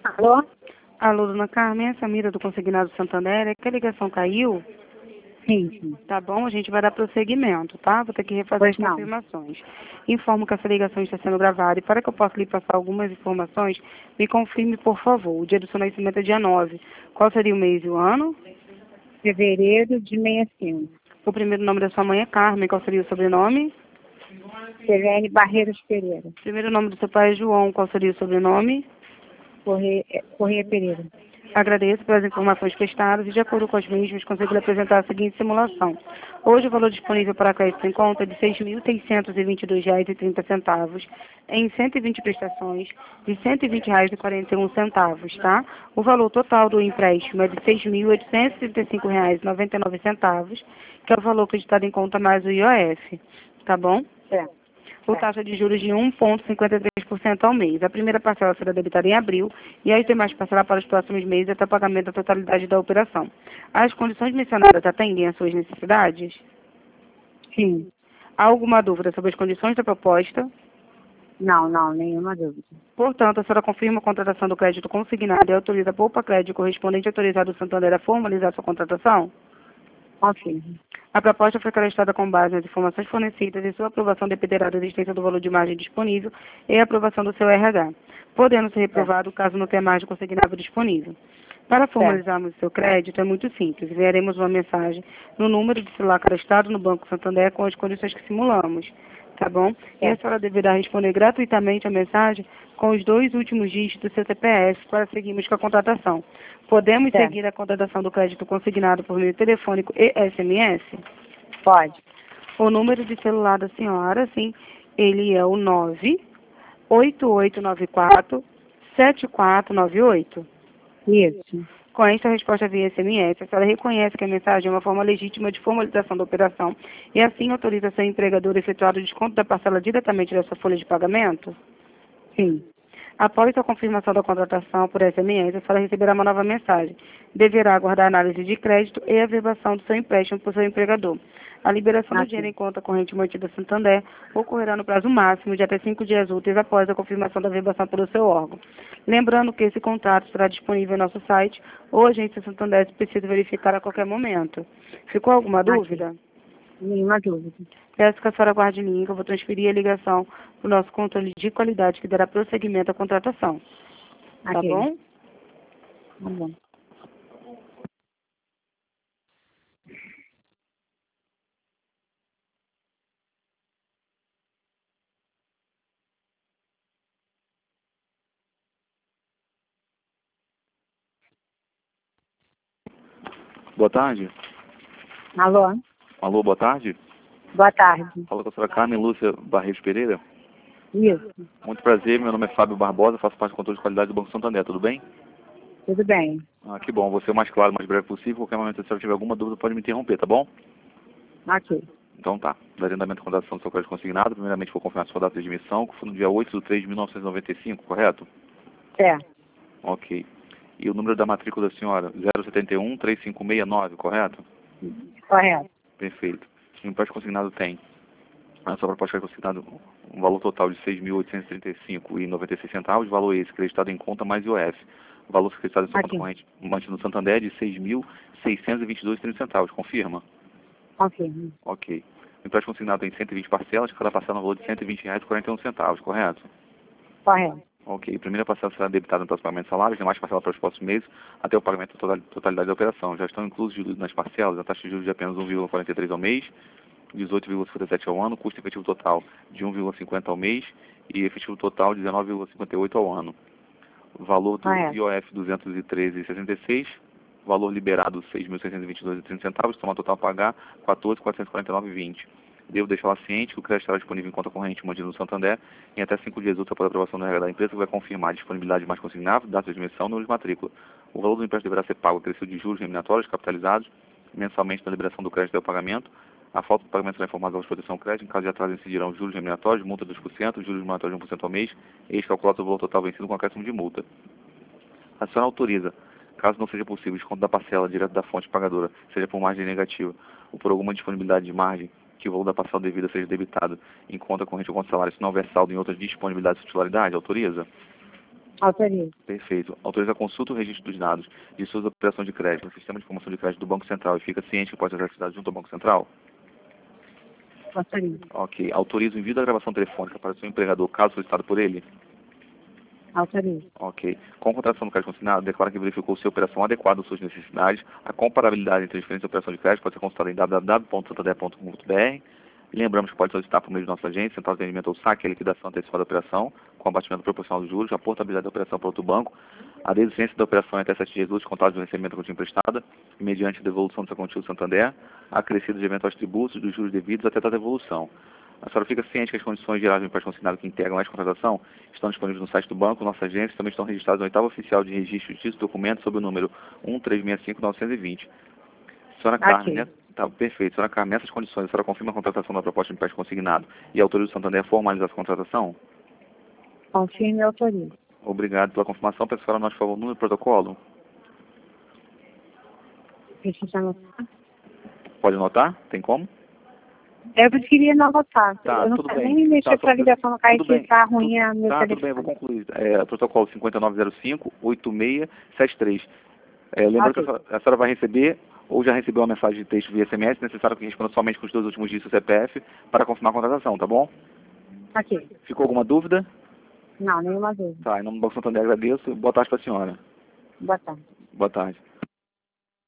Alô? Alô, dona Carmen, é a Samira do Consignado Santander. É que a ligação caiu? Sim. Tá bom, a gente vai dar prosseguimento, tá? Vou ter que refazer Pois as não. confirmações. Informo que essa ligação está sendo gravada e para que eu possa lhe passar algumas informações, me confirme, por favor. O dia do seu nascimento é dia 9. Qual seria o mês e o ano? Fevereiro de 65. O primeiro nome da sua mãe é Carmen. Qual seria o sobrenome? Selene Barreiros Pereira. O primeiro nome do seu pai é João. Qual seria o sobrenome? Correia Pereira. Agradeço pelas informações prestadas e, de acordo com as mesmas, consigo lhe apresentar a seguinte simulação. Hoje, o valor disponível para crédito em conta é de R$ 6.622,30 em 120 prestações de R$ 120,41, tá? O valor total do empréstimo é de R$ 6.835,99, que é o valor acreditado em conta mais o IOF, tá bom? Certo. Ou taxa de juros de 1,53% ao mês. A primeira parcela será debitada em abril e as demais parcelas para os próximos meses até o pagamento da totalidade da operação. As condições mencionadas atendem às suas necessidades? Sim. Há alguma dúvida sobre as condições da proposta? Não, nenhuma dúvida. Portanto, a senhora confirma a contratação do crédito consignado e autoriza a Poupa Crédito correspondente autorizado do Santander a formalizar sua contratação? Confirmo. A proposta foi cadstrada com base nas informações fornecidas e sua aprovação dependerá da existência do valor de margem disponível e a aprovação do seu RH, podendo ser reprovado caso não tenha margem consignável disponível. Para formalizarmos o seu crédito, é muito simples. Enviaremos uma mensagem no número de celular cadastrado no Banco Santander com as condições que simulamos, tá bom? E a senhora deverá responder gratuitamente a mensagem com os 2 últimos dígitos do seu CPF para seguirmos com a contratação. Podemos seguir a contratação do crédito consignado por meio telefônico e SMS? Pode. O número de celular da senhora, sim, ele é o 98894-7498. Isso. Com esta resposta via SMS, a senhora reconhece que a mensagem é uma forma legítima de formalização da operação e assim autoriza seu empregador a efetuar o desconto da parcela diretamente da sua folha de pagamento? Sim. Após a confirmação da contratação por SMS, a senhora receberá uma nova mensagem. Deverá aguardar a análise de crédito e a verbação do seu empréstimo por seu empregador. A liberação do dinheiro em conta corrente mantida Santander ocorrerá no prazo máximo de até 5 dias úteis após a confirmação da verbação pelo seu órgão. Lembrando que esse contrato estará disponível em nosso site ou agência Santander se precisa verificar a qualquer momento. Ficou alguma dúvida? Nenhuma dúvida. Peço que a senhora guarde em linha, que eu vou transferir a ligação para o nosso controle de qualidade, que dará prosseguimento à contratação. Tá bom? Tá bom. Boa tarde. Alô? Alô, boa tarde. Boa tarde. Fala com a senhora Carmen Lúcia Barreiros Pereira. Isso. Muito prazer, meu nome é Fábio Barbosa, faço parte do controle de qualidade do Banco Santander, tudo bem? Tudo bem. Ah, que bom, vou ser o mais claro, o mais breve possível. Qualquer momento, se a senhora tiver alguma dúvida, pode me interromper, tá bom? Ok. Então tá. Do agendamento e contratação do seu crédito consignado, primeiramente vou confirmar sua data de emissão, que foi no dia 8/3/1995, correto? Certo. Ok. E o número da matrícula da senhora? 071-3569, correto? Correto. Perfeito. O empréstimo consignado tem a sua proposta é consignado um valor total de R$ 6.835,96, valor esse creditado em conta mais IOF. O valor creditado em sua conta corrente mantido no Santander é de R$ 6.622,30, confirma? Confirmo. Ok. O empréstimo consignado tem 120 parcelas, cada parcela no valor de R$ 120,41, correto? Correto. Ok. A primeira parcela será debitada no próximo pagamento de salários, demais parcelas para os próximos meses, até o pagamento da totalidade da operação. Já estão inclusos nas parcelas a taxa de juros de apenas 1,43 ao mês, 18,57 ao ano, custo efetivo total de 1,50 ao mês e efetivo total de 19,58 ao ano. Valor do IOF 213,66, valor liberado 6.622,30, soma total a pagar 14.449,20. Devo deixá-la ciente que o crédito estará disponível em conta corrente mantido no Santander em até 5 dias úteis após a aprovação do RH da empresa, que vai confirmar a disponibilidade mais consignável, data de emissão e número de matrícula. O valor do empréstimo deverá ser pago acrescido de juros remuneratórios capitalizados mensalmente na liberação do crédito e o pagamento. A falta de pagamento será informada à proteção do crédito. Em caso de atraso, incidirão juros remuneratórios, multa de 2%, juros remuneratórios de 1% ao mês, ex calculado o valor total vencido com acréscimo de multa. A senhora autoriza, caso não seja possível, o desconto da parcela direto da fonte pagadora, seja por margem negativa ou por alguma disponibilidade de margem, que o valor da parcela devida seja debitado em conta corrente ou conta salário, se não houver saldo em outras disponibilidades de titularidade, autoriza? Autorizo. Perfeito. Autoriza a consulta e o registro dos dados de suas operações de crédito no sistema de informação de crédito do Banco Central e fica ciente que pode ser atividade junto ao Banco Central? Autorizo. Ok. Autoriza o envio da gravação telefônica para o seu empregador, caso solicitado por ele? Autorizo. Ok. Com a contratação do crédito consignado, declara que verificou se a operação adequada às suas necessidades. A comparabilidade entre as diferentes operações de crédito pode ser consultada em www.santander.com.br. Lembramos que pode solicitar por meio de nossa agência, central de atendimento ou saque, a liquidação antecipada da operação, com abatimento proporcional dos juros, a portabilidade da operação para outro banco, a desistência da operação em até 7 dias úteis contados do recebimento da quantia emprestada, mediante a devolução do seu contínuo Santander, a acrescida de eventuais tributos dos juros devidos até a devolução. A senhora fica ciente que as condições gerais do empréstimo consignado que integram esta contratação estão disponíveis no site do banco, nossa agência, também estão registrados no oitavo oficial de registro de documentos sob o número 1365920. Senhora Carmen, tá perfeito. Senhora Carmen, nessas condições, a senhora confirma a contratação da proposta de empréstimo consignado e autoriza o Santander a formalizar essa contratação? Confirme e autorizo. Obrigado pela confirmação. Peço que a senhora anote, por favor, o número do protocolo. Precisa anotar? Pode anotar? Tem como? Eu queria não anotar. Tá, Eu não tudo quero bem. nem mexer Tá, para a ligação no carro tudo que bem. está ruim a meu Tá, tudo telefone. bem, eu vou concluir. Protocolo 5905-8673. Lembrando que a senhora vai receber ou já recebeu uma mensagem de texto via SMS, necessário que responda somente com os 2 últimos dígitos do CPF para confirmar a contratação, tá bom? Aqui. Ficou alguma dúvida? Não, nenhuma dúvida. Tá, em nome do Banco Santander agradeço. Boa tarde para a senhora. Boa tarde. Boa tarde.